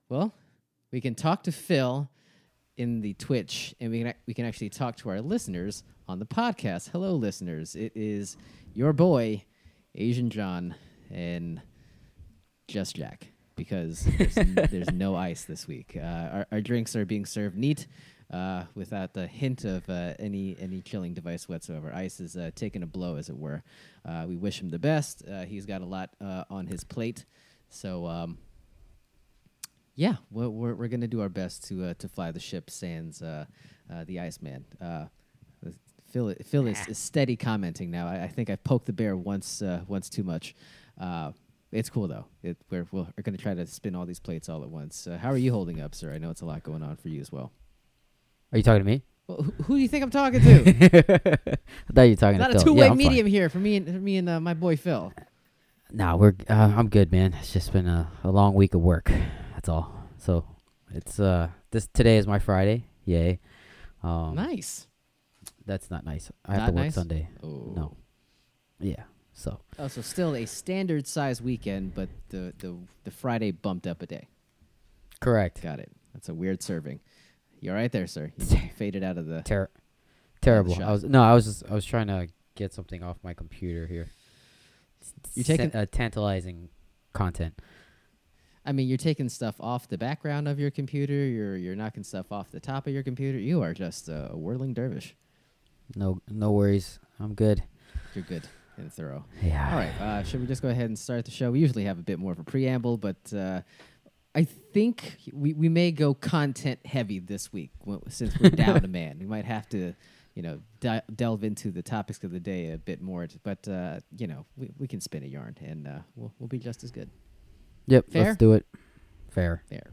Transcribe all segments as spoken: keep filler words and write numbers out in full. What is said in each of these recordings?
Well, we can talk to Phil in the Twitch, and we can we can actually talk to our listeners on the podcast. Hello, listeners. It is your boy, Asian John, and Just Jack, because there's, n- there's no ice this week. Uh, our, our drinks are being served neat, uh, without the hint of uh, any any chilling device whatsoever. Ice is uh, taking a blow, as it were. Uh, we wish him the best. Uh, he's got a lot uh, on his plate, so. Um, Yeah, we're we're, we're gonna do our best to uh, to fly the ship sans uh, uh, the Iceman. Uh, Phil Phil is, is steady commenting now. I, I think I poked the bear once uh, once too much. Uh, it's cool though. It, we're we're gonna try to spin all these plates all at once. Uh, how are you holding up, sir? I know it's a lot going on for you as well. Are you talking to me? Well, who, who do you think I'm talking to? I thought you were talking Not to a Phil. two-way Yeah, I'm medium fine. here for me and for me and uh, my boy Phil. Nah, we're uh, I'm good, man. It's just been a, a long week of work. That's all. So it's uh this today is my Friday. Yay. Um, Nice. That's not nice. I have Not to work nice? Sunday. Oh. No. Yeah. So Oh, so still a standard size weekend, but the, the the Friday bumped up a day. correct. Got it. That's a weird serving. You all right there, sir? You faded out of the. Ter- terrible. shot. I was no. I was just I was trying to get something off my computer here. You're taking- uh, tantalizing content. I mean, you're taking stuff off the background of your computer. You're you're knocking stuff off the top of your computer. You are just uh, a whirling dervish. No no worries. I'm good. You're good and thorough. Yeah. All right. Uh, should we just go ahead and start the show? We usually have a bit more of a preamble, but uh, I think we, we may go content heavy this week w- since we're down a man. We might have to, you know, di- delve into the topics of the day a bit more. T- but uh, you know, we we can spin a yarn and uh, we'll we'll be just as good. Yep. Fair? Let's do it. Fair. There.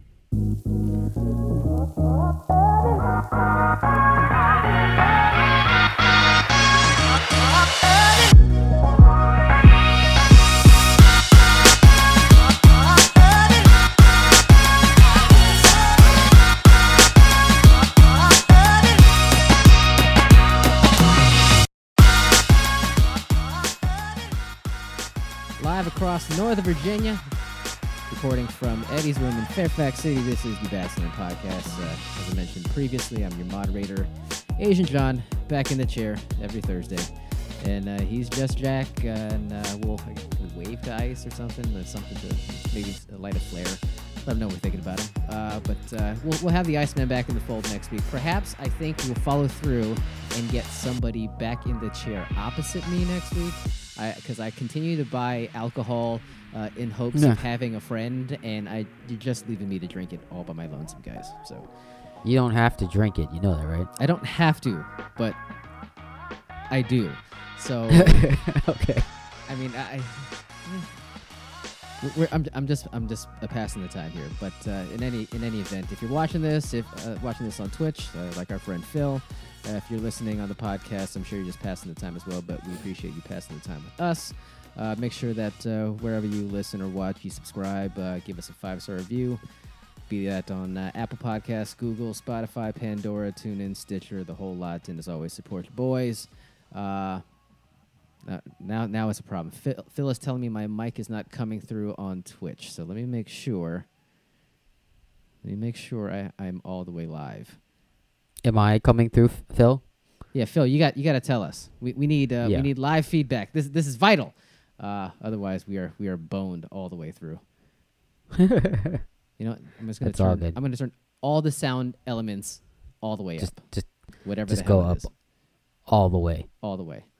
Live across northern Virginia, recording from Eddie's room in Fairfax City, this is the Bachelor Podcast. Uh, as I mentioned previously, I'm your moderator, Asian John, back in the chair every Thursday. And uh, he's Just Jack, uh, and uh, we'll I guess we wave to ice or something, uh, something to maybe light a flare. Let him know we're thinking about him. Uh, but uh, we'll, we'll have the Iceman back in the fold next week. Perhaps, I think, we'll follow through and get somebody back in the chair opposite me next week. Because I, I continue to buy alcohol uh, in hopes Yeah. of having a friend, and I you're just leaving me to drink it all by my lonesome, guys. So You don't have to drink it. You know that, right? I don't have to, but I do. So Okay. I mean, I. We're, we're, I'm, I'm just I'm just uh, passing the time here, but uh, in any in any event, if you're watching this, if uh, watching this on Twitch, uh, like our friend Phil, uh, if you're listening on the podcast, I'm sure you're just passing the time as well. But we appreciate you passing the time with us. Uh, make sure that uh, wherever you listen or watch, you subscribe, uh, give us a five star review. Be that on uh, Apple Podcasts, Google, Spotify, Pandora, TuneIn, Stitcher, the whole lot. And as always, support your boys. Uh, Uh, now, now it's a problem. Phil, Phil is telling me my mic is not coming through on Twitch, so let me make sure. Let me make sure I, I'm all the way live. Am I coming through, F- Phil? Yeah, Phil, you got you got to tell us. We we need uh, Yeah. we need live feedback. This this is vital. Uh, otherwise, we are we are boned all the way through. You know, I'm just gonna That's all turn. good. I'm gonna turn all the sound elements all the way Just, up. just Whatever just the hell go it up is. all the way. All the way.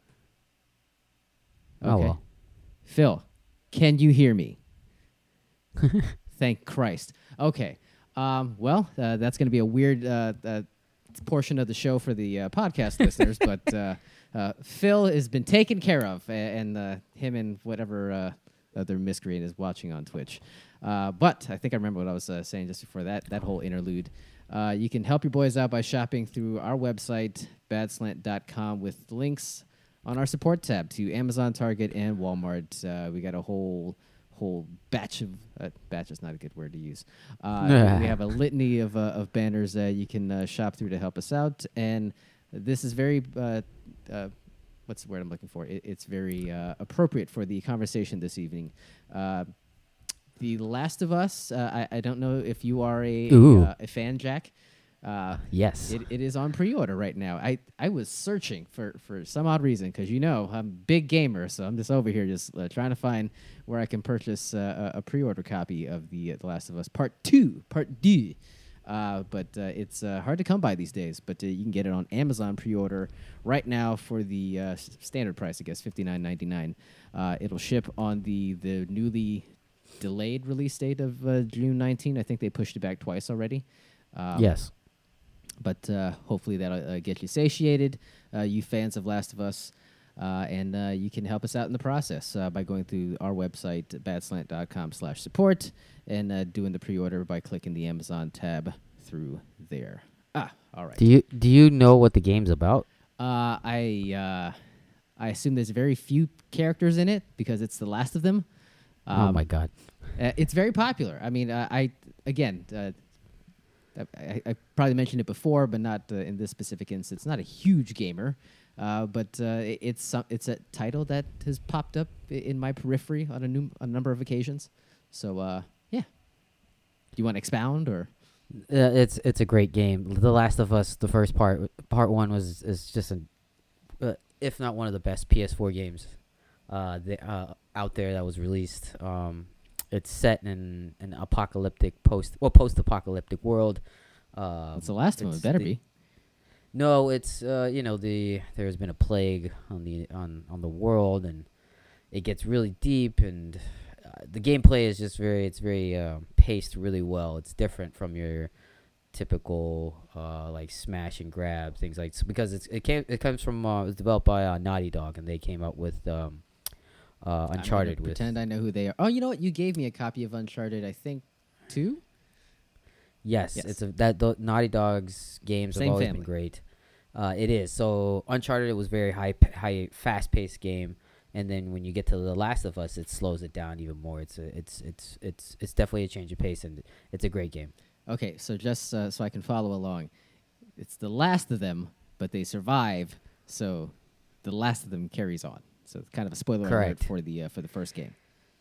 Oh, well. Phil, can you hear me? Thank Christ. Okay. Um, well, uh, that's going to be a weird uh, uh, portion of the show for the uh, podcast listeners, but uh, uh, Phil has been taken care of, a- and uh, him and whatever uh, other miscreant is watching on Twitch. Uh, but I think I remember what I was uh, saying just before that, that whole interlude. Uh, you can help your boys out by shopping through our website, bad slant dot com, with links on our support tab to Amazon, Target, and Walmart. Uh, we got a whole whole batch of uh, batch is not a good word to use. Uh, we have a litany of uh, of banners that you can uh, shop through to help us out, and this is very uh, uh, what's the word I'm looking for? It, it's very uh, appropriate for the conversation this evening. Uh, The Last of Us. Uh, I I don't know if you are a a, Ooh. uh, a fan, Jack. Uh, Yes. it, it is on pre-order right now. I, I was searching for, for some odd reason because you know I'm a big gamer, so I'm just over here just uh, trying to find where I can purchase uh, a, a pre-order copy of the uh, The Last of Us Part Two, Part two. Uh, but uh, it's uh, hard to come by these days. But uh, you can get it on Amazon pre-order right now for the uh, s- standard price, I guess, fifty-nine ninety-nine. Uh, it'll ship on the the newly delayed release date of uh, June nineteenth. I think they pushed it back twice already. Um, yes. But uh, hopefully that'll uh, get you satiated, uh, you fans of Last of Us, uh, and uh, you can help us out in the process uh, by going through our website, badslant.com slash support, and uh, doing the pre-order by clicking the Amazon tab through there. Ah, all right. Do you do you know what the game's about? Uh, I uh, I assume there's very few characters in it because it's the last of them. oh Um, my god. Uh, it's very popular. I mean, uh, I again, uh, I, I probably mentioned it before, but not uh, in this specific instance. Not a huge gamer, uh, but uh, it- it's some, it's a title that has popped up i- in my periphery on a, num- a number of occasions. So uh, yeah, do you want to expound or? Uh, it's it's a great game. The Last of Us, the first part, part one was is just an, uh, if not one of the best P S four games, uh, the, uh, out there that was released. Um, it's set in an apocalyptic post, well, post-apocalyptic world. Uh, It's the last one. It it's better the- be. No, it's uh, you know the there's been a plague on the on on the world, and it gets really deep, and uh, the gameplay is just very it's very uh, paced really well. It's different from your typical uh, like smash and grab things like because it's it came it comes from uh, it was developed by uh, Naughty Dog, and they came out with um, uh, I'm gonna Uncharted with pretend I know who they are. Oh, you know what? You gave me a copy of Uncharted. I think two. Yes, Yes. it's a, that the Naughty Dog's games Same have always family. been great. Uh, it is so Uncharted. It was very high, p- high, fast-paced game, and then when you get to The Last of Us, it slows it down even more. It's a, it's it's it's it's definitely a change of pace, and it's a great game. Okay, so just uh, so I can follow along, it's the last of them, but they survive. So the last of them carries on. So it's kind of a spoiler alert Correct. for the uh, for the first game.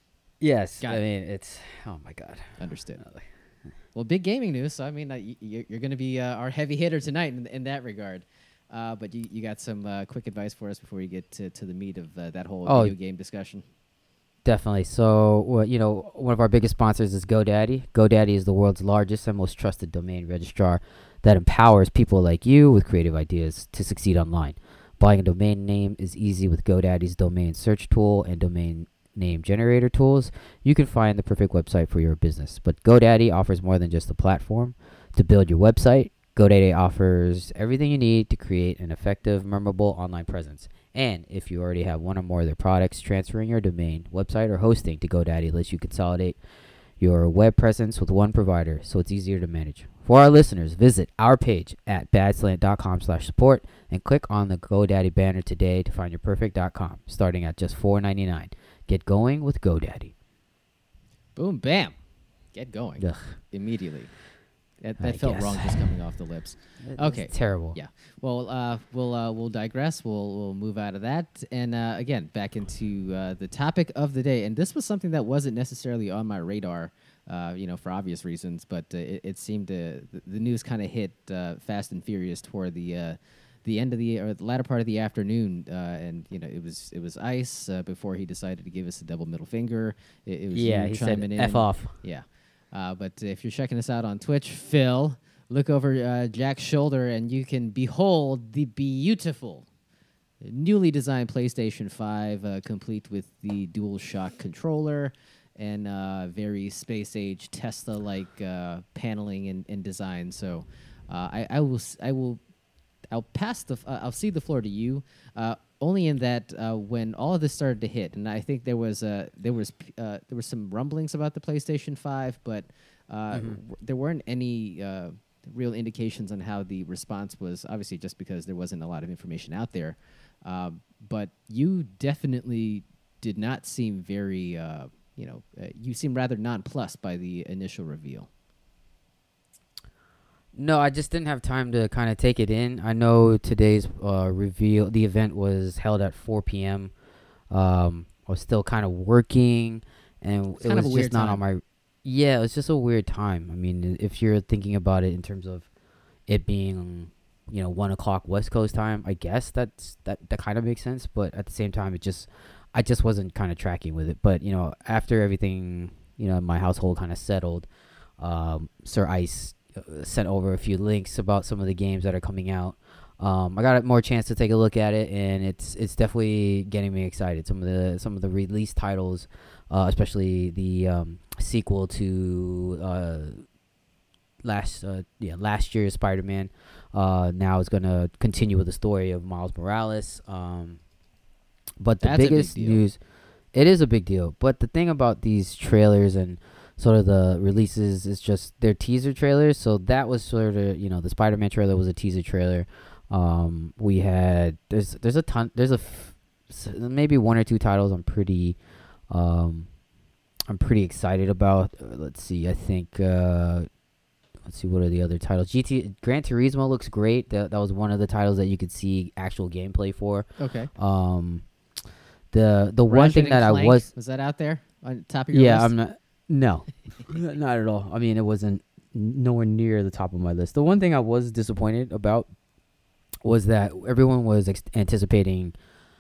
Yes, Got I it. mean it's oh my god. Understood. Uh, Well, big gaming news. So I mean, uh, y- y- you're going to be uh, our heavy hitter tonight in, in that regard. Uh, but you, you got some uh, quick advice for us before we get to, to the meat of uh, that whole Oh. video game discussion. Definitely. So, well, you know, one of our biggest sponsors is GoDaddy. GoDaddy is the world's largest and most trusted domain registrar that empowers people like you with creative ideas to succeed online. Buying a domain name is easy with GoDaddy's domain search tool and domain name generator tools. You can find the perfect website for your business. But GoDaddy offers more than just a platform to build your website. GoDaddy offers everything you need to create an effective, memorable online presence. And if you already have one or more of their products, transferring your domain, website, or hosting to GoDaddy lets you consolidate your web presence with one provider, so it's easier to manage. For our listeners, visit our page at badslant.com slash support and click on the GoDaddy banner today to find your perfect .com, starting at just four ninety-nine. Get going with GoDaddy. Boom, bam. Get going Ugh, immediately. That, I that felt guess. wrong just coming off the lips. it's Okay. terrible. Yeah. Well, uh, we'll uh, we'll digress. We'll we'll move out of that, and uh, again back into uh, the topic of the day. And this was something that wasn't necessarily on my radar, uh, you know, for obvious reasons. But uh, it, it seemed to the, the news kind of hit uh, fast and furious toward the uh, the end of the or the latter part of the afternoon. Uh, and you know, it was it was Ice uh, before he decided to give us a double middle finger. It, it was Yeah, you he chiming said in. F off. Yeah. Uh, but if you're checking us out on Twitch, Phil, look over uh, Jack's shoulder and you can behold the beautiful, newly designed PlayStation five, uh, complete with the DualShock controller and uh, very space-age Tesla-like uh, paneling and, and design. So uh, I, I will s- I will I'll pass the f- uh, I'll see the floor to you. Uh, only in that uh, when all of this started to hit, and I think there was uh, there was p- uh, there were some rumblings about the PlayStation five, but uh, w- there weren't any uh, real indications on how the response was. Obviously, just because there wasn't a lot of information out there. Um, but you definitely did not seem very, uh, you know, uh, you seem rather nonplussed by the initial reveal. No, I just didn't have time to kind of take it in. I know today's uh, reveal, the event was held at four p.m. Um, I was still kind of working, and It's it kind of was a weird just not time. on my. Yeah, it was just a weird time. I mean, if you're thinking about it in terms of it being, you know, one o'clock West Coast time, I guess that's that that kind of makes sense. But at the same time, it just I just wasn't kind of tracking with it. But you know, after everything, you know, my household kind of settled, um, Sir Ice uh, sent over a few links about some of the games that are coming out. Um, I got a more chance to take a look at it, and it's it's definitely getting me excited. Some of the some of the release titles, uh, especially the um, sequel to uh, last uh, yeah last year's Spider-Man, uh, now is gonna continue with the story of Miles Morales. Um, but the That's a big biggest deal. news, it is a big deal. But the thing about these trailers and sort of the releases is just they're teaser trailers. So that was sort of, you know, the Spider-Man trailer was a teaser trailer. Um, we had there's there's a ton there's a f- s- maybe one or two titles I'm pretty um I'm pretty excited about. Uh, let's see, I think uh let's see, what are the other titles? G T Gran Turismo looks great. That that was one of the titles that you could see actual gameplay for. Okay. Um, the the one Ratchet thing and that I Clank, was was that out there on top of your yeah list? I'm not no not at all. I mean, it wasn't nowhere near the top of my list. The one thing I was disappointed about was that everyone was ex- anticipating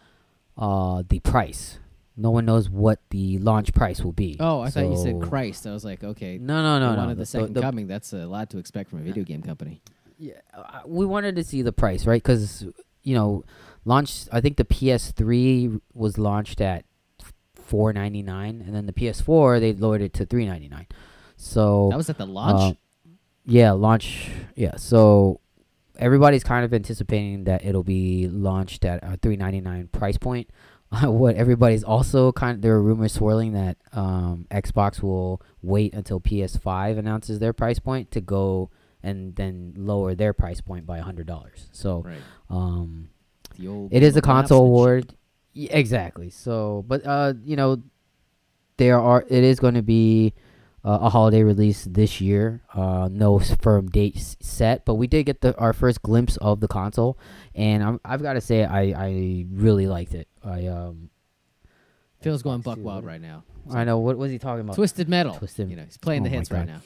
uh the price. No one knows what the launch price will be. Oh, I thought you said So- Christ. I was like, okay. No, no, no, they no. wanted the, The- second the- coming. That's a lot to expect from a video game company. Yeah, uh, we wanted to see the price, right? Because, you know, launch. I think the P S three was launched at four ninety nine, and then the P S four they lowered it to three ninety nine. So That was at the launch? uh, yeah, launch. Yeah, so everybody's kind of anticipating that it'll be launched at a three ninety nine price point. What everybody's also kind of, there are rumors swirling that um, Xbox will wait until P S five announces their price point to go and then lower their price point by a hundred dollars. So right. um, The old it is a console one-upsmanship. award. Y- exactly. So, but uh, you know, there are. It is going to be uh, a holiday release this year. Uh, no s- firm date s- set, but we did get the our first glimpse of the console, and I'm, I've got to say I I really liked it. I um. Phil's going Xbox buck Series, wild what- right now. I know, what was he talking about? Twisted Metal. Twisted- You know, he's playing Oh the my hits right God. now.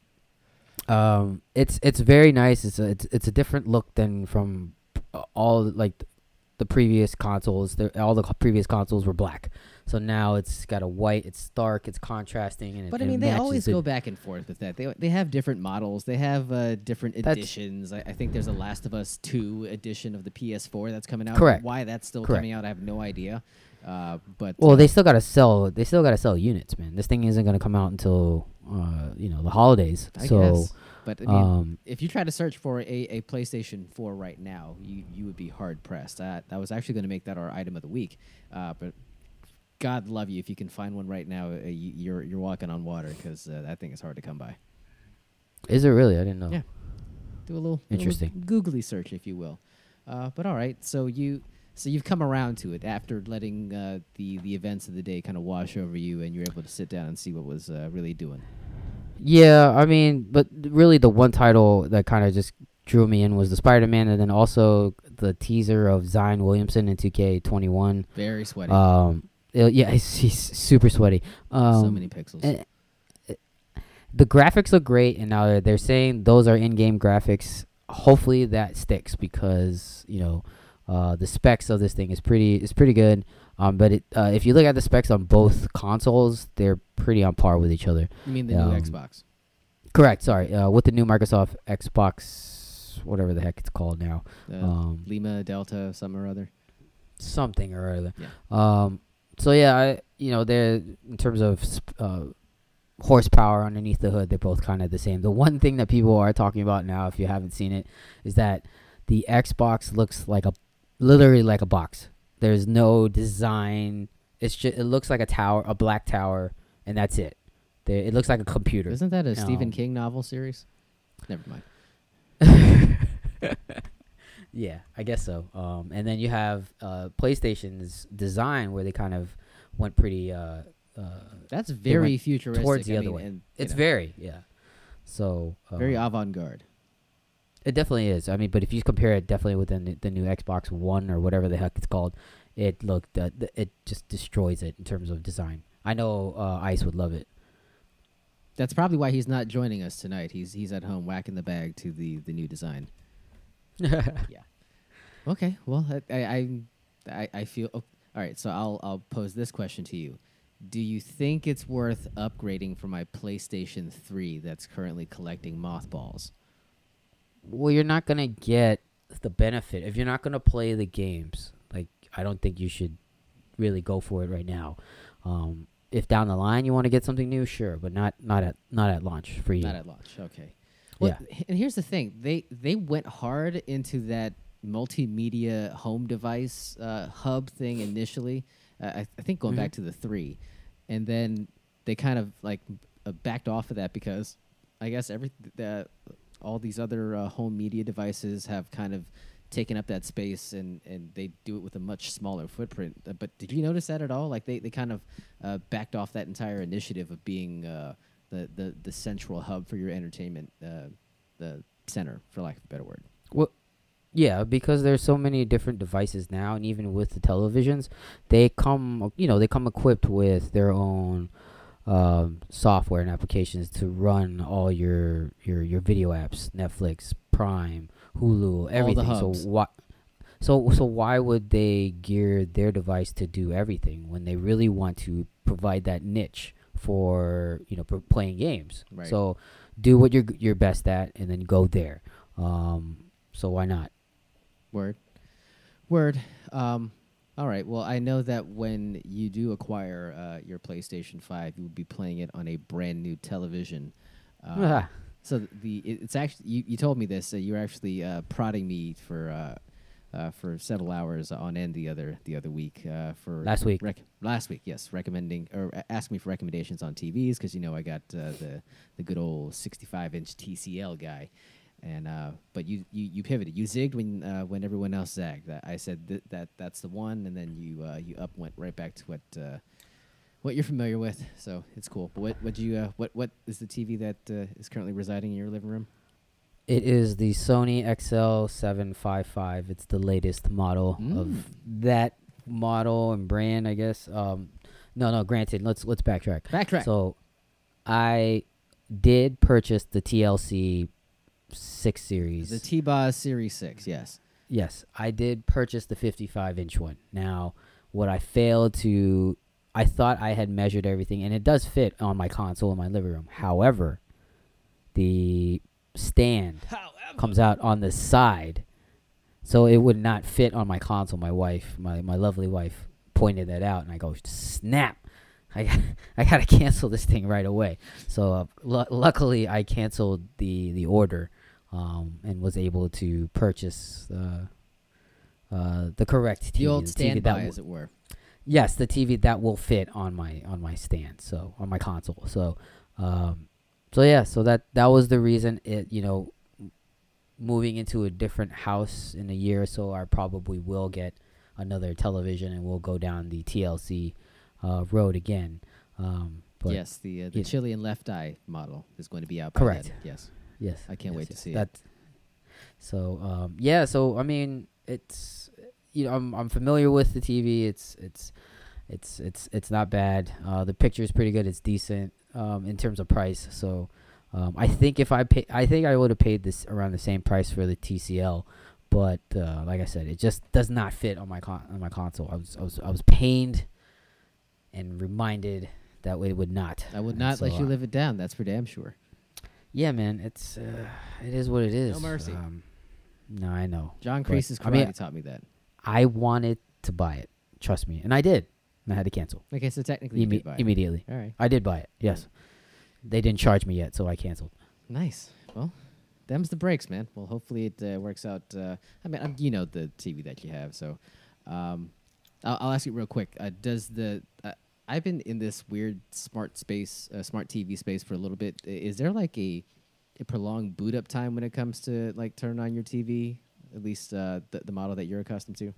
Um, it's it's very nice. It's a, it's it's a different look than from uh, all like the previous consoles. The, all the co- previous consoles were black, so now it's got a white. It's dark. It's contrasting, and it, But I and it mean, they matches always the- go back and forth with that. They they have different models. They have uh, different That's- editions. I, I think there's a Last of Us two edition of the P S four that's coming out. Correct. Why that's still Correct. coming out, I have no idea. Uh, but Well, uh, they still gotta sell. They still gotta sell units, man. This thing isn't gonna come out until uh, you know, the holidays. I so, guess. But I mean, um, if you try to search for a, a PlayStation four right now, you, you would be hard pressed. I, I was actually going to make that our item of the week, uh, but God love you if you can find one right now. Uh, you, you're you're walking on water because uh, that thing is hard to come by. is it really? I didn't know. Yeah. Do a little Interesting. little googly search, if you will. Uh, but all right, so you so you've come around to it after letting uh, the the events of the day kind of wash over you, and you're able to sit down and see what was uh, really doing. Yeah, I mean, but really the one title that kind of just drew me in was the Spider-Man, and then also the teaser of Zion Williamson in two K twenty-one. Very sweaty. Um, it- yeah, he's, he's super sweaty. Um, so many pixels. and- the graphics look great, and now they're, they're saying those are in-game graphics. Hopefully that sticks because you know uh, the specs of this thing is pretty is pretty good. Um, but it, uh, if you look at the specs on both consoles, they're pretty on par with each other. You mean the um, new Xbox? Correct. Sorry, uh, with the new Microsoft Xbox, whatever the heck it's called now, Uh, um, Lima Delta, some or other. something or other. Yeah. Um, so yeah, I you know they're in terms of sp- uh, horsepower underneath the hood, they're both kind of the same. The one thing that people are talking about now, if you haven't seen it, is that the Xbox looks like a literally like a box. There's no design. It's just it looks like a tower, a black tower, and that's it. There, it looks like a computer. Isn't that a Stephen Um, King novel series? Never mind. Yeah, I guess so. Um, and then you have uh, PlayStation's design where they kind of went pretty. Uh, uh, That's very went futuristic. towards the I other mean, way. and, you it's know, very yeah. So um, very avant-garde. It definitely is. I mean, but if you compare it definitely with the, the new Xbox One or whatever the heck it's called, it looked uh, th- it just destroys it in terms of design. I know uh, Ice would love it. That's probably why he's not joining us tonight. He's he's at home whacking the bag to the, the new design. Yeah. Okay. Well, I I I, I feel oh, all right. So I'll I'll pose this question to you: do you think it's worth upgrading for my PlayStation three that's currently collecting mothballs? Well, you're not gonna get the benefit if you're not gonna play the games. Like, I don't think you should really go for it right now. Um, if down the line you want to get something new, sure, but not not at not at launch for you. Not at launch. Okay. Well, Yeah. h- and here's the thing: they they went hard into that multimedia home device uh, hub thing initially. Uh, I, I think going Mhm. back to the three, and then they kind of like uh, backed off of that because I guess every the, all these other uh, home media devices have kind of taken up that space, and, and they do it with a much smaller footprint. Uh, but did you notice that at all? Like they, they kind of uh, backed off that entire initiative of being uh, the, the the central hub for your entertainment, uh, the center, for lack of a better word. Well, yeah, because there's so many different devices now, and even with the televisions, they come, you know, they come equipped with their own um, software and applications to run all your your your video apps, Netflix, Prime, Hulu, everything. So hubs. why? So so why would they gear their device to do everything when they really want to provide that niche for, you know, for playing games? Right. So do what you're g- you're best at, and then go there. Um, so why not? Word. Word. Um, all right. Well, I know that when you do acquire uh, your PlayStation five, you will be playing it on a brand new television. Uh, so the it, it's actually you, you told me this. Uh, you were actually uh, prodding me for uh, uh, for several hours on end the other the other week uh, for Last week. Rec- last week, yes, recommending or a- asking me for recommendations on T Vs because you know I got uh, the the good old sixty-five inch T C L guy. And uh, but you, you, you pivoted. You zigged when uh, when everyone else zagged. That I said th- that that's the one, and then you uh, you up went right back to what uh, what you're familiar with. So it's cool. But what what you uh, what what is the T V that uh, is currently residing in your living room? It is the Sony X L seven fifty-five. It's the latest model Mm. of that model and brand, I guess. Um, no, no. Granted, let's let's backtrack. Backtrack. So, I did purchase the T L C six series. The T-Boz Series six, yes. Yes, I did purchase the fifty-five inch one. Now, what I failed to, I thought I had measured everything, and it does fit on my console in my living room. However, the stand comes out on the side, so it would not fit on my console. My wife, my, my lovely wife, pointed that out, and I go, snap. I, I got to cancel this thing right away. So uh, lu luckily, I canceled the, the order um, and was able to purchase uh, uh, the correct T V. The old the T V that standby, w- as it were. Yes, the T V that will fit on my on my stand, so on my console. So, um, so yeah, so that that was the reason. It you know, m- moving into a different house in a year or so, I probably will get another television, and we'll go down the T L C uh, road again. Um, but yes, the uh, the you- Chilean left eye model is going to be out by Correct. then. Yes. yes, I can't yes, wait to yes, see it. that. So um, yeah, so I mean, it's you know, I'm I'm familiar with the T V. It's it's it's it's it's not bad. Uh, the picture is pretty good. It's decent um, in terms of price. So um, I think if I pay, I think I would have paid this around the same price for the T C L. But uh, like I said, it just does not fit on my con- on my console. I was I was I was pained and reminded that it would not. I would And not so, let you uh, live it down. That's for damn sure. Yeah, man, it's uh, it is what it is. mercy. Um, no, I know. John But, Kreese's I karate mean- taught me that. I wanted to buy it. Trust me, and I did. And I had to cancel Okay, so technically you Imme- did buy it. immediately. All right. I did buy it. Yes, they didn't charge me yet, so I canceled. Nice. Well, them's the breaks, man. Well, hopefully it uh, works out. Uh, I mean, um, you know the T V that you have, so um, I'll, I'll ask you real quick. Uh, does the uh, I've been in this weird smart space, uh, smart T V space for a little bit. I- Is there like a a prolonged boot up time when it comes to like turn on your T V? At least uh, the the model that you're accustomed to.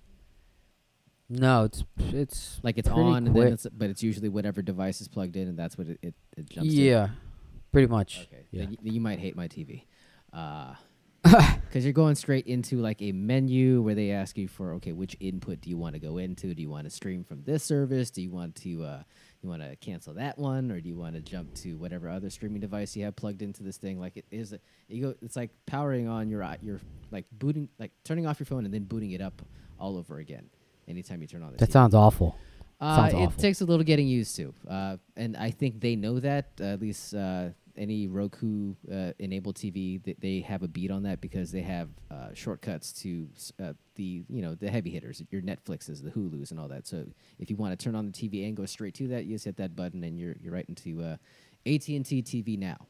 No, it's it's Like it's pretty on, and then quick. it's, but it's usually whatever device is plugged in, and that's what it it, it jumps to. Yeah, pretty much. Okay. Yeah. Then, y- then you might hate my T V. Uh, because you're going straight into like a menu where they ask you for, okay, which input do you want to go into? Do you want to stream from this service? Do you want to uh, you want to cancel that one, or do you want to jump to whatever other streaming device you have plugged into this thing? Like it is, a, you go. It's like powering on your uh, your like booting, like turning off your phone and then booting it up all over again anytime you turn on the That T V. sounds awful. Uh, Sounds it awful. takes a little getting used to, uh, and I think they know that. Uh, at least uh, any Roku uh, enabled T V, th- they have a beat on that because they have uh, shortcuts to s- uh, the you know the heavy hitters, your Netflixes, the Hulus, and all that. So if you want to turn on the T V and go straight to that, you just hit that button and you're you're right into uh, A T and T T V Now.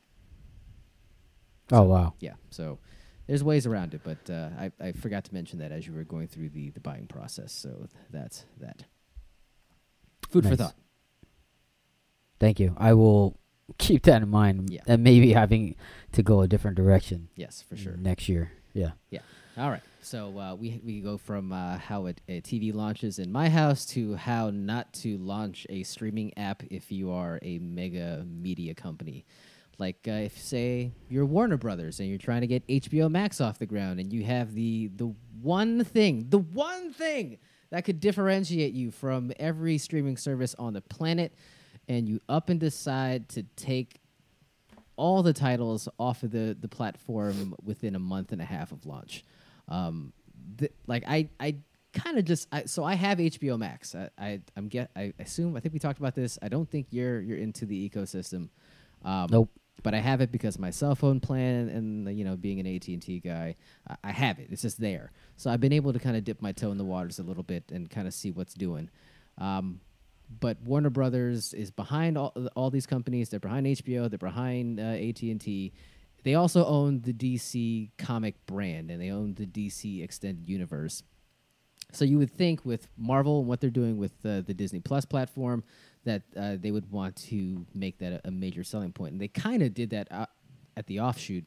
Oh wow. Yeah, so there's ways around it, but uh, I I forgot to mention that as you were going through the the buying process. So th- that's that. Food for Nice. thought. Thank you. I will keep that in mind, Yeah. and maybe having to go a different direction Yes, for sure. next year. Yeah. All right. So uh, we we go from uh, how it, a T V launches in my house to how not to launch a streaming app if you are a mega media company. Like uh, if say you're Warner Brothers and you're trying to get H B O Max off the ground, and you have the the one thing, the one thing that could differentiate you from every streaming service on the planet, and you up and decide to take all the titles off of the, the platform within a month and a half of launch. Um, th- like I, I kind of just I, so I have H B O Max. I, I I'm get I assume I think we talked about this. I don't think you're you're into the ecosystem. Um, Nope. But I have it because my cell phone plan and, and you know being an A T and T guy, I, I have it. It's just there. So I've been able to kind of dip my toe in the waters a little bit and kind of see what's doing. Um, but Warner Brothers is behind all all these companies. They're behind H B O. They're behind uh, A T and T. They also own the D C comic brand, and they own the D C extended universe. So you would think with Marvel and what they're doing with uh, the Disney Plus platform that uh, they would want to make that a, a major selling point. And they kind of did that uh, at the offshoot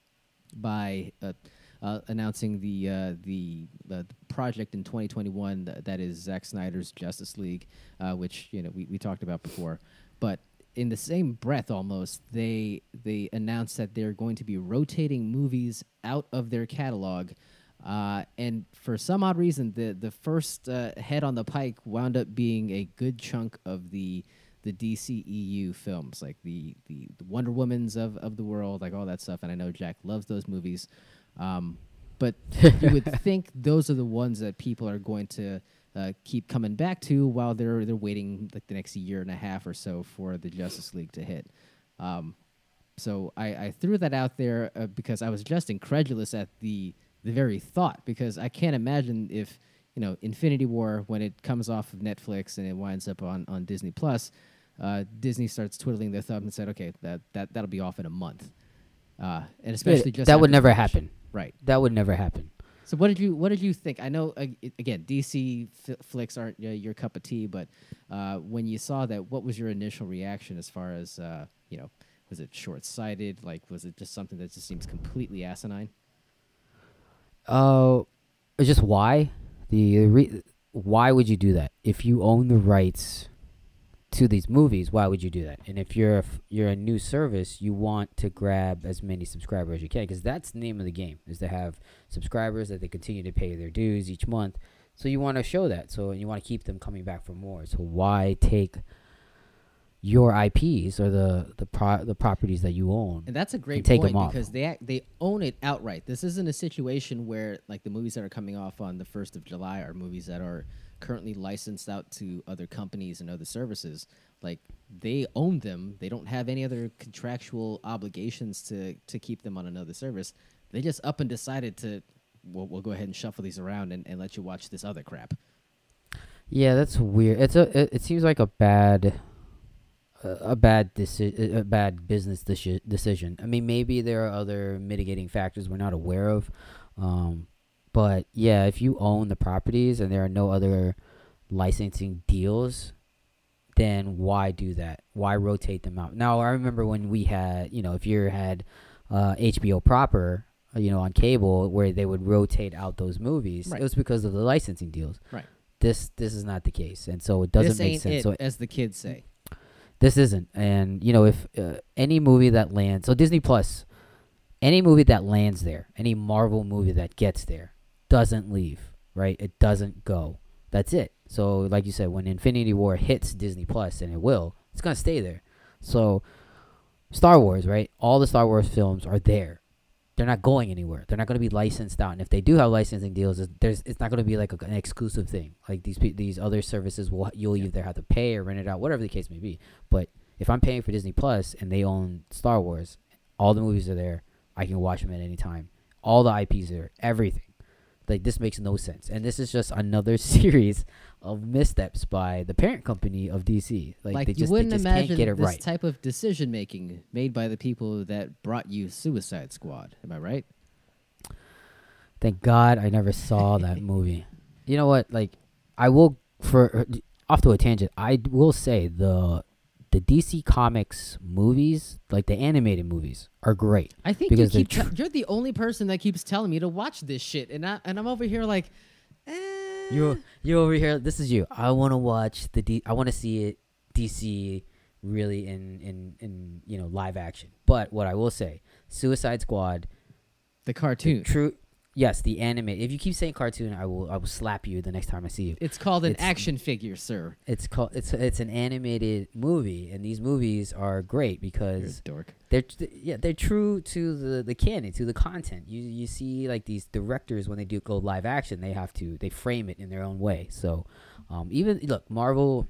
by uh, uh, announcing the uh, the uh, project in twenty twenty-one th- that is Zack Snyder's Justice League, uh, which you know we, we talked about before. But in the same breath, almost they they announced that they're going to be rotating movies out of their catalog. Uh, and for some odd reason, the the first uh, head on the pike wound up being a good chunk of the the D C E U films, like the, the, the Wonder Womans of, of the world, like all that stuff. And I know Jack loves those movies. Um, but you would think those are the ones that people are going to uh, keep coming back to while they're they're waiting like the next year and a half or so for the Justice League to hit. Um, so I, I threw that out there uh, because I was just incredulous at the the very thought, because I can't imagine if, you know, Infinity War, when it comes off of Netflix and it winds up on, on Disney Plus, uh, Disney starts twiddling their thumb and said, okay, that, that, that'll be off in a month. Uh, and especially Yeah, just that would after never Flash. happen. Right. That would never happen. So what did you what did you think? I know, uh, it, again, D C f- flicks aren't uh, your cup of tea, but uh, when you saw that, what was your initial reaction as far as, uh, you know, was it short-sighted? Like, was it just something that just seems completely asinine? Uh, it's just why the re- why would you do that if you own the rights to these movies? Why would you do that? And if you're a f- you're a new service, you want to grab as many subscribers as you can, because that's the name of the game, is to have subscribers that they continue to pay their dues each month. So you want to show that. So you want to keep them coming back for more. So why take your I Ps or the the pro- the properties that you own? And that's a great take point, them off. because they act, they own it outright. This isn't a situation where like the movies that are coming off on the first of July are movies that are currently licensed out to other companies and other services. Like, they own them. They don't have any other contractual obligations to to keep them on another service. They just up and decided to, we'll, we'll go ahead and shuffle these around and, and let you watch this other crap. Yeah, that's weird. It's a it, it seems like a bad a bad deci- a bad business deci- decision. I mean, maybe there are other mitigating factors we're not aware of. Um, but yeah, if you own the properties and there are no other licensing deals, then why do that? Why rotate them out? Now, I remember when we had, you know, if you had uh, H B O proper, uh, you know, on cable, where they would rotate out those movies, Right. it was because of the licensing deals. Right. This this is not the case, and so it doesn't this make ain't sense. it, So as the kids say. this isn't. And, you know, if uh, any movie that lands, so Disney Plus, any movie that lands there, any Marvel movie that gets there, doesn't leave, right? It doesn't go. That's it. So, like you said, when Infinity War hits Disney Plus, and it will, it's gonna stay there. So, Star Wars, right? All the Star Wars films are there. They're not going anywhere. They're not going to be licensed out. And if they do have licensing deals, it's- there's it's not going to be like a, an exclusive thing. Like these pe- these other services will you'll either have to pay or rent it out, whatever the case may be. But if I'm paying for Disney Plus and they own Star Wars, all the movies are there. I can watch them at any time. All the I Ps are there. Everything. Like, this makes no sense. And this is just another series of missteps by the parent company of D C. Like, Like, they you just, they wouldn't just imagine can't get it this right. type of decision making made by the people that brought you Suicide Squad. Am I right? Thank God I never saw that movie. You know what? Like, I will, for off to a tangent, I will say the the D C Comics movies, like the animated movies, are great. I think you Because keep they're te- you're the only person that keeps telling me to watch this shit, and I and I'm over here like, eh. You you over here. This is you. I want to watch the D. I want to see it D C really in in in you know live action. But what I will say, Suicide Squad, the cartoon. true. Yes, the anime. If you keep saying cartoon, I will I will slap you the next time I see you. It's called an It's- action figure, sir. It's called it's it's an animated movie, and these movies are great You're a because dork. they're t- yeah they're true to the the canon, to the content. You you see like these directors when they do go live action, they have to they frame it in their own way. So um, even look Marvel,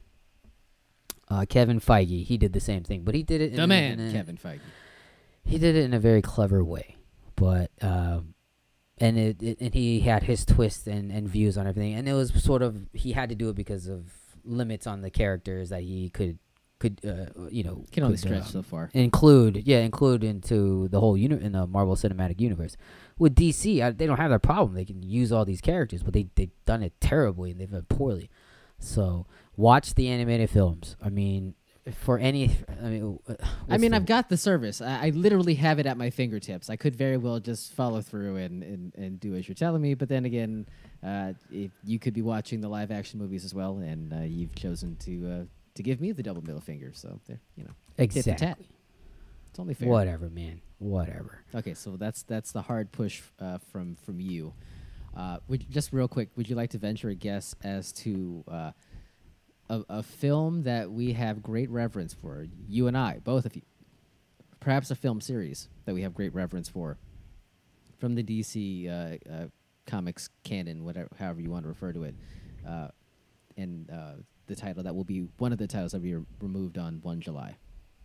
uh, Kevin Feige, he did the same thing, but he did it in The a- man, in a- Kevin Feige. He did it in a very clever way, but um, and it, it and he had his twist and, and views on everything, and it was sort of he had to do it because of limits on the characters that he could could uh, you know Can only could, stretch um, so far. include yeah include into the whole uni- in the Marvel Cinematic Universe. With D C, I, they don't have that problem. They can use all these characters, but they they've done it terribly and they've done it poorly. So watch the animated films. I mean, for any, I mean, uh, I what's mean, the- I've got the service. I, I literally have it at my fingertips. I could very well just follow through and, and, and do as you're telling me. But then again, uh, if you could be watching the live action movies as well, and uh, you've chosen to uh, to give me the double middle finger. So there, you know, tit for tat. exactly. It's only fair. Whatever, man. Whatever. Okay, so that's that's the hard push uh, from from you. Uh, would just real quick, would you like to venture a guess as to uh, a, a film that we have great reverence for? You and I, both of you. Perhaps a film series that we have great reverence for from the D C uh, uh, comics canon, whatever, however you want to refer to it, uh, and uh, the title that will be one of the titles that will be re- removed on One July.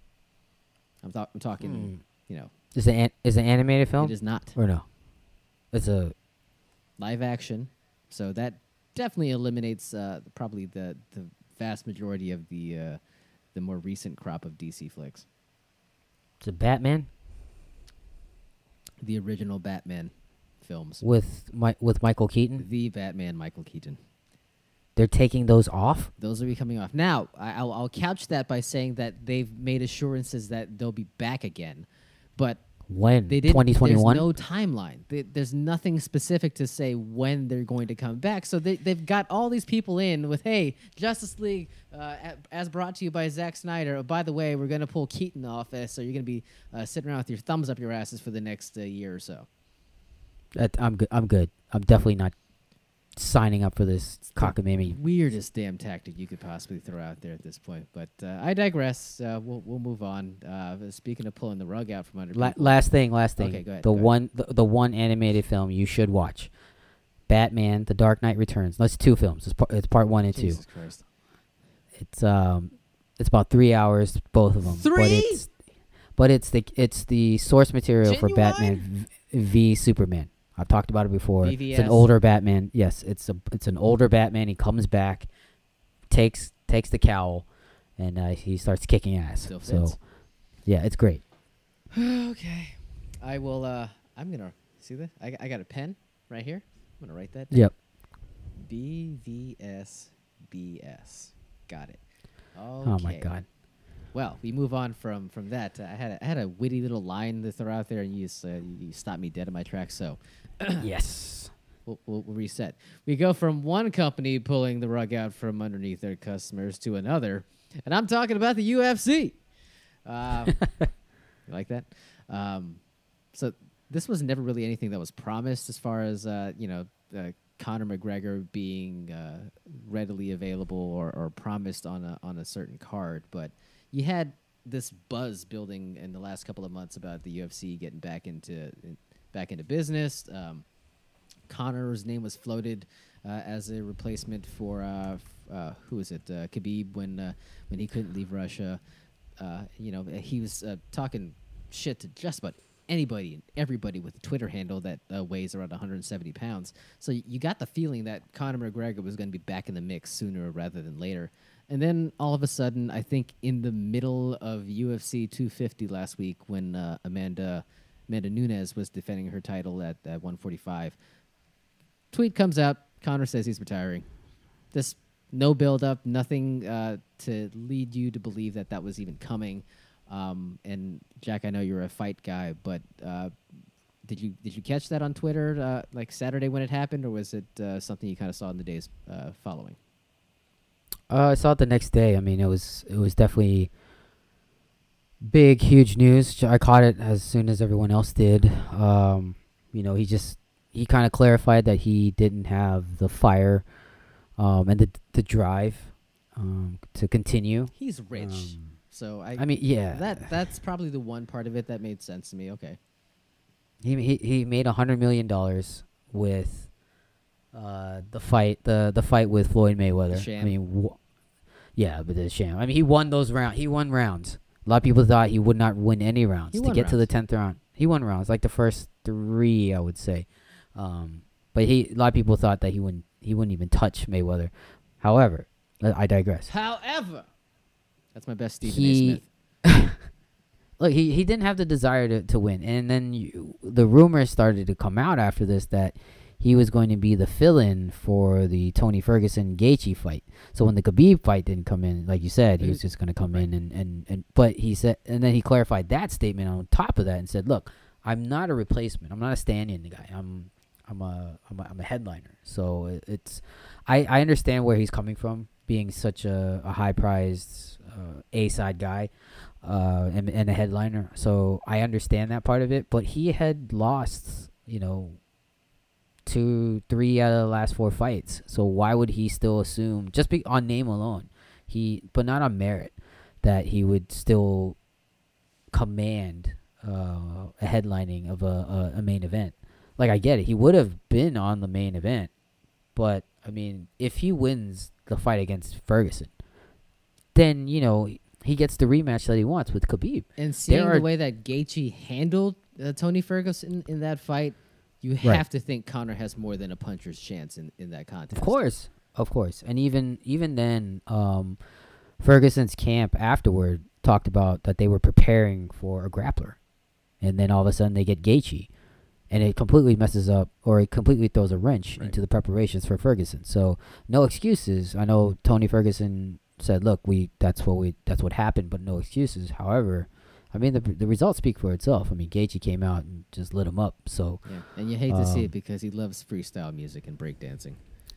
I'm, th- I'm talking, Hmm. you know, Is it an, is it an animated film it is not or no? It's a live action, so that definitely eliminates uh, probably the the vast majority of the uh, the more recent crop of D C flicks. it's a Batman The original Batman films, with Mi- with Michael Keaton. the Batman Michael Keaton. They're taking those off. Those will be coming off. Now, I, I'll, I'll couch that by saying that they've made assurances that they'll be back again, but When they didn't. twenty twenty one. There's no timeline. They, there's nothing specific to say when they're going to come back. So they they've got all these people in with, hey, Justice League, uh, a- as brought to you by Zack Snyder. Oh, by the way, we're going to pull Keaton off, uh, so you're going to be uh, sitting around with your thumbs up your asses for the next uh, year or so. I'm good. I'm good. I'm definitely not signing up for this cockamamie. Weirdest damn tactic you could possibly throw out there at this point. But uh, I digress. Uh, we'll we'll move on. Uh, speaking of pulling the rug out from under La- people, last thing. Last thing. Okay, go ahead, The go ahead. one. The, the one animated film you should watch. Batman: The Dark Knight Returns. That's two films. It's, par- it's part one and two. Jesus Christ. It's um, it's about three hours, both of them. But Three? it's, but it's the it's the source material for Genuine? Batman v, v Superman. I've talked about it before. B V S. It's an older Batman. Yes, it's a it's an older Batman. He comes back, takes takes the cowl, and uh, he starts kicking ass. Still So, fits. yeah, it's great. Okay. I will. Uh, I'm gonna see this. I, I got a pen right here. I'm gonna write that down. Yep. B V S B S. Got it. Oh my Okay. God. Well, we move on from from that. Uh, I had a, I had a witty little line to throw out there, and you just, uh, you, you stopped me dead in my tracks. So Yes. we'll, we'll, we'll reset. We go from one company pulling the rug out from underneath their customers to another, and I'm talking about the U F C. Uh, you like that? Um, so this was never really anything that was promised as far as uh, you know uh, Conor McGregor being uh, readily available or, or promised on a on a certain card, but you had this buzz building in the last couple of months about the U F C getting back into in, back into business. Um, Conor's name was floated uh, as a replacement for uh, f- uh, who is it? Uh, Khabib when uh, when he couldn't leave Russia. Uh, you know, he was uh, talking shit to just about anybody and everybody with a Twitter handle that uh, weighs around one hundred seventy pounds. So y- you got the feeling that Conor McGregor was going to be back in the mix sooner rather than later. And then all of a sudden, I think in the middle of U F C two fifty last week, when uh, Amanda Amanda Nunes was defending her title at, at one forty-five, tweet comes out. Conor says he's retiring. This no build up, nothing uh, to lead you to believe that that was even coming. Um, and Jack, I know you're a fight guy, but uh, did you did you catch that on Twitter uh, like Saturday when it happened, or was it uh, something you kind of saw in the days uh, following? Uh, I saw it the next day. I mean, it was it was definitely big, huge news. I caught it as soon as everyone else did. Um, you know, he just he kind of clarified that he didn't have the fire um, and the the drive um, to continue. He's rich, Um, so I. I mean, yeah, that that's probably the one part of it that made sense to me. Okay. he he he made a hundred million dollars with uh the fight the the fight with Floyd Mayweather. The sham. I mean, wh- yeah, but the sham. I mean, he won those rounds. He won rounds. A lot of people thought he would not win any rounds He to won get to the rounds. tenth round. He won rounds, like the first three, I would say. Um, but he a lot of people thought that he wouldn't he wouldn't even touch Mayweather. However, I I digress. However, that's my best Stephen He- A. Smith. Look, he, he didn't have the desire to, to win. And then you, the rumors started to come out after this that he was going to be the fill-in for the Tony Ferguson-Gaethje fight. So when the Khabib fight didn't come in, like you said, he was just going to come in. and, and, and But he said, and then he clarified that statement on top of that and said, look, I'm not a replacement. I'm not a stand-in guy. I'm I'm a, I'm a, I'm a headliner. So it, it's, I, I understand where he's coming from, being such a, a high-prized uh, A-side guy. Uh, and, and a headliner, so I understand that part of it. But he had lost, you know, two, three out of the last four fights. So why would he still assume, just be on name alone, he, but not on merit, that he would still command uh, a headlining of a, a, a main event? Like, I get it, he would have been on the main event, but I mean, if he wins the fight against Ferguson, then you know. He gets the rematch that he wants with Khabib. And seeing There the are- way that Gaethje handled uh, Tony Ferguson in that fight, you Right. have to think Conor has more than a puncher's chance in, in that contest. Of course, of course, and even even then, um, Ferguson's camp afterward talked about that they were preparing for a grappler, and then all of a sudden they get Gaethje, and it completely messes up, or it completely throws a wrench Right. into the preparations for Ferguson. So no excuses. I know Tony Ferguson said, "Look, we that's what we that's what happened, but no excuses." However, I mean the the results speak for itself. I mean, Gaethje came out and just lit him up. So Yeah. And you hate to see Um, it because he loves freestyle music and breakdancing.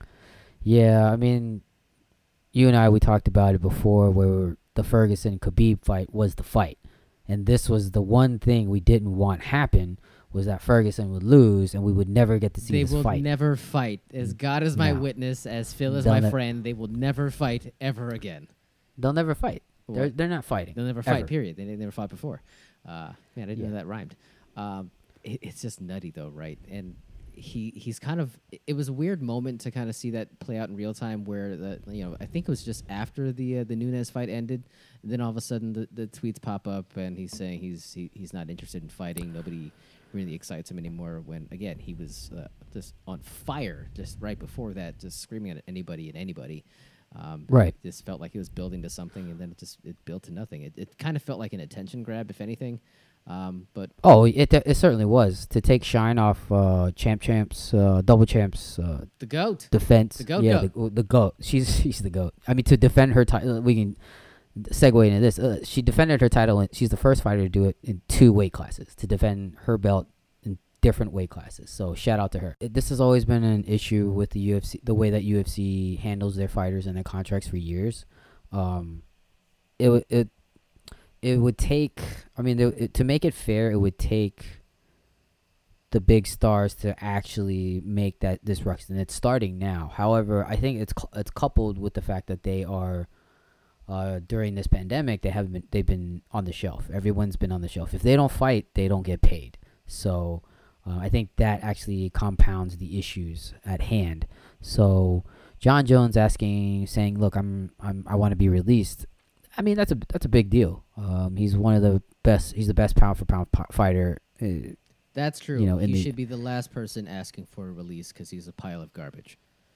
yeah, I mean, you and I we talked about it before, where the Ferguson Khabib fight was the fight, and this was the one thing we didn't want happen, was that Ferguson would lose and we would never get to see They this will fight. never fight. As God is my No. witness, as Phil is They'll my ne- friend, they will never fight ever again. They'll never fight. They're Well, they're not fighting. They'll never fight, ever. period. They, they never fought before. Uh, man, I didn't Yeah. know that rhymed. Um, it, it's just nutty, though, right? And he he's kind of... It, it was a weird moment to kind of see that play out in real time where, the you know, I think it was just after the uh, the Nunes fight ended. And then all of a sudden the, the tweets pop up and he's saying he's he, he's not interested in fighting. Nobody really excites him anymore when, again, he was uh, just on fire just right before that, just screaming at anybody and anybody. Um, Right. It just felt like he was building to something, and then it just it built to nothing. It it kind of felt like an attention grab, if anything. Um, but Oh, it it certainly was to take shine off uh, champ champs, uh, double champs uh, the goat, defense. The goat yeah, goat. The, the goat. She's she's the goat. I mean, to defend her title, we can segue into this. Uh, she defended her title, and she's the first fighter to do it in two weight classes, to defend her belt in different weight classes. So shout out to her. It, this has always been an issue with the U F C, the way that U F C handles their fighters and their contracts for years. Um, it would it it would take. I mean, it, it, to make it fair, it would take the big stars to actually make that disruption. It's starting now. However, I think it's cou- it's coupled with the fact that they are uh, during this pandemic, they haven't been they've been on the shelf. Everyone's been on the shelf. If they don't fight, they don't get paid. So uh, I think that actually compounds the issues at hand. So John Jones asking, saying, "Look, I'm I'm I want to be released." I mean, that's a that's a big deal. Um, he's one of the best. He's the best pound for pound po- fighter. Uh, That's true. You know, in he the- should be the last person asking for a release because he's a pile of garbage.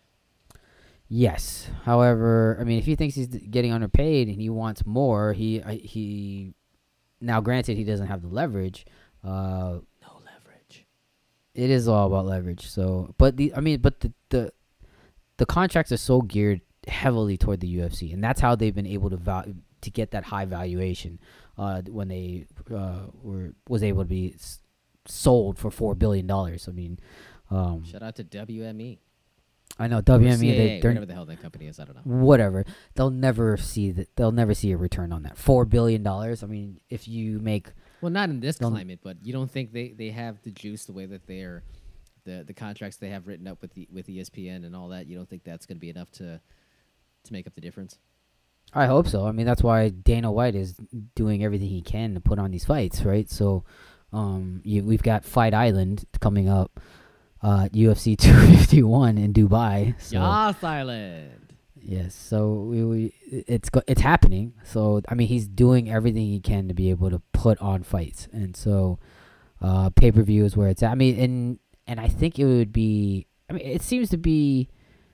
Yes. However, I mean, if he thinks he's d- getting underpaid and he wants more, he I, he now granted he doesn't have the leverage. Uh, No leverage. it is all about leverage. So, but the I mean, but the the the contracts are so geared heavily toward the U F C, and that's how they've been able to val- to get that high valuation. Uh, when they uh were was able to be s- sold for four billion dollars. I mean, um, Shout out to W M E. I know Or W M E. C A A, They, they're whatever the hell that company is. I don't know. whatever. They'll never see that. They'll never see a return on that. Four billion dollars. I mean, if you make Well, not in this Don't- climate, but you don't think they, they have the juice the way that they're the the contracts they have written up with the with E S P N and all that. You don't think that's going to be enough to to make up the difference? I hope so. I mean, that's why Dana White is doing everything he can to put on these fights, right? So, um, you, we've got Fight Island coming up, uh, U F C two fifty-one in Dubai. So, Yas Island. yes. So we, we it's go, it's happening. So I mean, he's doing everything he can to be able to put on fights, and so uh, pay per view is where it's at. I mean, and and I think it would be. I mean, it seems to be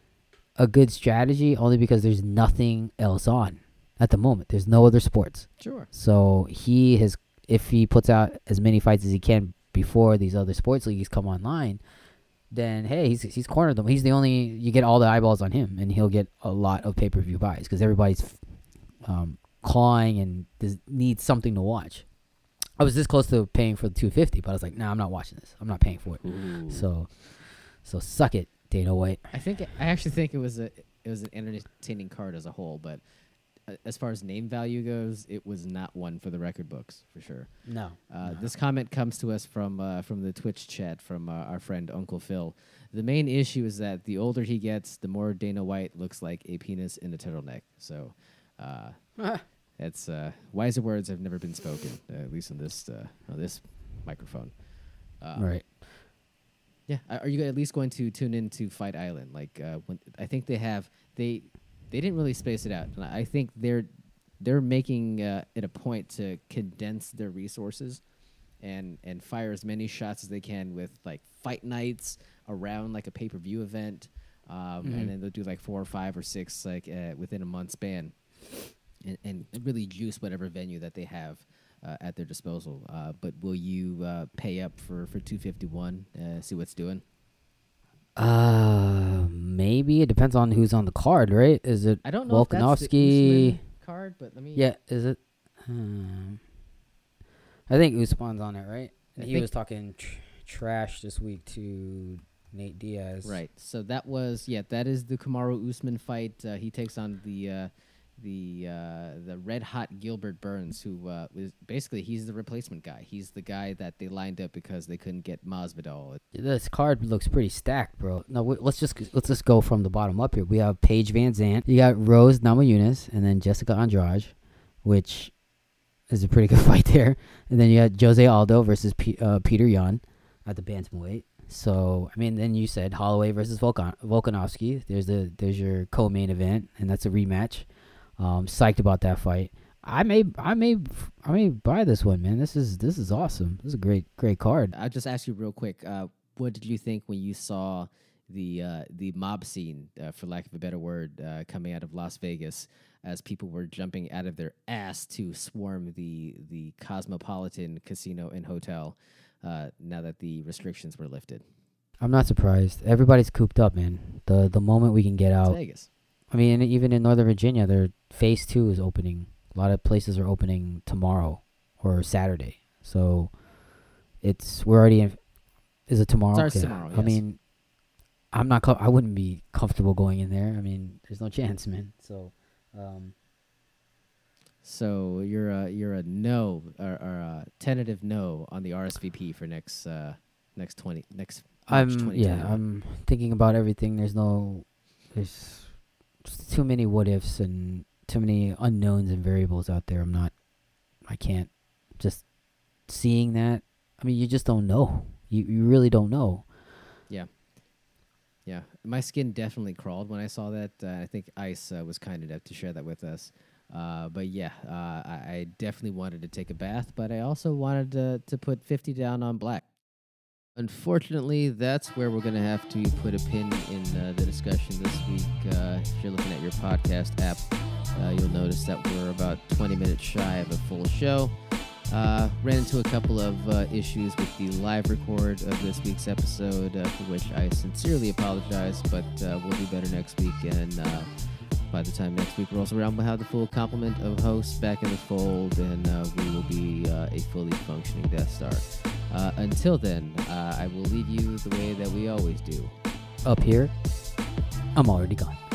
a good strategy only because there's nothing else on at the moment. There's no other sports. Sure. So he has, if he puts out as many fights as he can before these other sports leagues come online, then hey, he's he's cornered them. He's the only, you get all the eyeballs on him, and he'll get a lot of pay per view buys because everybody's um, clawing and does, needs something to watch. I was this close to paying for the two fifty, but I was like, nah, I'm not watching this. I'm not paying for it. Ooh. So, so suck it, Dana White. I think I actually think it was a it was an entertaining card as a whole, but uh, as far as name value goes, it was not one for the record books for sure. No. Uh, This comment comes to us from uh, from the Twitch chat from uh, our friend Uncle Phil. The main issue is that the older he gets, the more Dana White looks like a penis in a turtleneck. So, uh, that's uh, wiser words have never been spoken, uh, at least on this uh, on this microphone. Uh, Right. Yeah, are are you at least going to tune into Fight Island? Like, uh, when I think they have they they didn't really space it out, and I think they're they're making uh, it a point to condense their resources and and fire as many shots as they can with like fight nights around like a pay per view event, um, Mhm. and then they'll do like four or five or six like uh, within a month span, and, and really juice whatever venue that they have uh, at their disposal. Uh, but will you uh, pay up for for two fifty one? Uh, see what's doing. Uh, maybe it depends on who's on the card, right? Is it I don't know if that's the Volkanovski? Usman card, but let me. Yeah, is it? Hmm. I think Usman's on it, right? I He think- was talking tr- trash this week to Nate Diaz. Right. So that was yeah. That is the Kamaru Usman fight. Uh, he takes on the uh, the uh, the red hot Gilbert Burns, who uh, was basically he's the replacement guy. He's the guy that they lined up because they couldn't get Masvidal. This card looks pretty stacked, bro. No, w- let's just let's just go from the bottom up here. We have Paige Van Zant. You got Rose Namajunas, and then Jessica Andrade, which is a pretty good fight there. And then you got Jose Aldo versus P- uh, Peter Yan at the bantamweight. So I mean, then you said Holloway versus Volkan- Volkanovski. There's the there's your co-main event, and that's a rematch. Um, psyched about that fight. I may I may I may buy this one, man. This is this is awesome. This is a great great card. I'll just ask you real quick. Uh, what did you think when you saw the uh, the mob scene, uh, for lack of a better word, uh, coming out of Las Vegas as people were jumping out of their ass to swarm the the Cosmopolitan Casino and Hotel uh, now that the restrictions were lifted? I'm not surprised. Everybody's cooped up, man. The the moment we can get It's out. Vegas. I mean, even in Northern Virginia, their phase two is opening. A lot of places are opening tomorrow or Saturday. So it's we're already in. Is it tomorrow? Starts Yeah. tomorrow, I yes. mean, I'm not. Co- I wouldn't be comfortable going in there. I mean, there's no chance, man. So, um, So you're a you're a no or, or a tentative no on the R S V P for next uh, next twenty next March I'm yeah. twenty twenty-one? I'm thinking about everything. There's no, there's just too many what ifs and too many unknowns and variables out there. I'm not. I can't just seeing that. I mean, you just don't know. You you really don't know. Yeah. Yeah. My skin definitely crawled when I saw that. Uh, I think Ice uh, was kind enough to share that with us. Uh, but yeah, uh, I, I definitely wanted to take a bath, but I also wanted to, to put fifty down on black. Unfortunately, that's where we're going to have to put a pin in uh, the discussion this week. Uh, if you're looking at your podcast app, uh, you'll notice that we're about twenty minutes shy of a full show. Uh, ran into a couple of uh, issues with the live record of this week's episode, uh, for which I sincerely apologize, but uh, we'll do better next week. And uh, by the time next week rolls around, we'll have the full complement of hosts back in the fold, and uh, we will be uh, a fully functioning Death Star. Uh, until then, uh, I will leave you the way that we always do. Up here, I'm already gone.